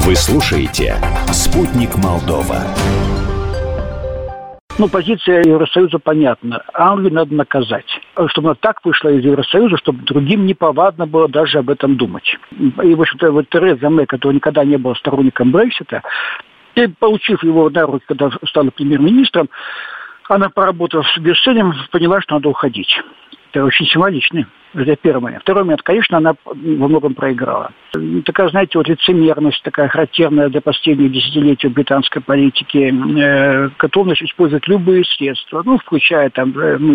Вы слушаете «Спутник Молдова». Позиция Евросоюза понятна. Англию надо наказать. Чтобы она так вышла из Евросоюза, чтобы другим неповадно было даже об этом думать. И, в общем-то, Тереза Мэй, которая никогда не была сторонником Брексита, и, получив его на руки, когда стала премьер-министром, она, поработав с Брюсселем, поняла, что надо уходить. Это очень символично. Это первый момент. Второй момент, конечно, она во многом проиграла. Такая, знаете, лицемерность, такая характерная для последних десятилетий британской политики, готовность использовать любые средства, включая там,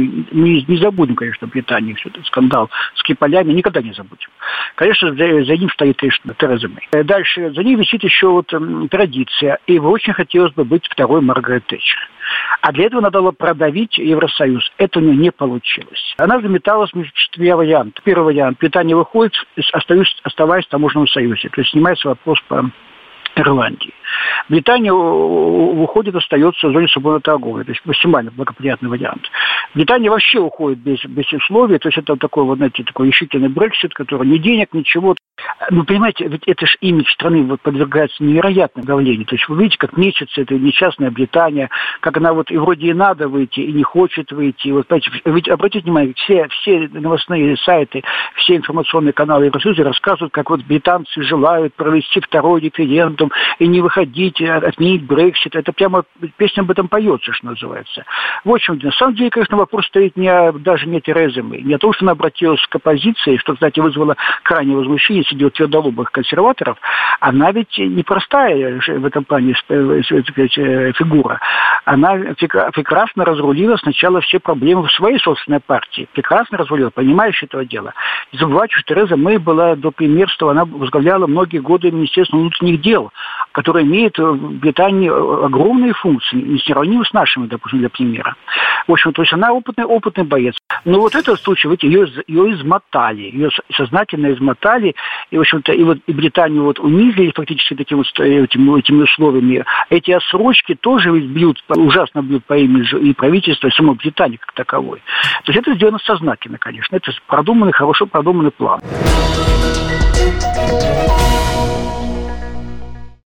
не забудем, конечно, Британию, все этот скандал с Кипалями, никогда не забудем. Конечно, за ним стоит, конечно, Тереза Мэй. Дальше, за ней висит еще традиция, и очень хотелось бы быть второй Маргарет Тэтчер. А для этого надо было продавить Евросоюз. Это у нее не получилось. Она заметалась между четырьмя вариантами. Первый вариант. Британия выходит, оставаясь в таможенном союзе. То есть снимается вопрос по Ирландии. Британия выходит, остается в зоне свободной торговли. То есть максимально благоприятный вариант. Британия вообще уходит без условий. То есть это такой, такой решительный Брексит, который ни денег, ничего. Понимаете, ведь это же имидж страны подвергается невероятному давлению. То есть вы видите, как мечется эта несчастная Британия, как она и вроде и надо выйти, и не хочет выйти. Ведь обратите внимание, все новостные сайты, все информационные каналы Евросоюза рассказывают, как британцы желают провести второй референдум и не выходить, отменить Брексит. Это прямо песня об этом поется, что называется. В общем, на самом деле, конечно, вопрос стоит даже не о Терезе Мэй, не о том, что она обратилась к оппозиции, что, кстати, вызвало крайнее возмущение среди твердолобых консерваторов. Она ведь непростая в этом плане фигура. Она прекрасно разрулила сначала все проблемы в своей собственной партии. Прекрасно разрулила, понимаешь этого дела. Не забывайте, что Тереза Мэй была до премьерства, она возглавляла многие годы Министерство внутренних дел, которое имеет в Британии огромные функции, несравнимы с нашими, допустим, для премьера. В общем, то есть она опытный боец. Но этот случай, ее измотали, ее сознательно измотали, и, в общем-то, и Британию унизили фактически этими условиями. Эти отсрочки тоже ужасно бьют по имиджу и правительства, и самой Британии как таковой. То есть это сделано сознательно, конечно. Это хорошо продуманный план.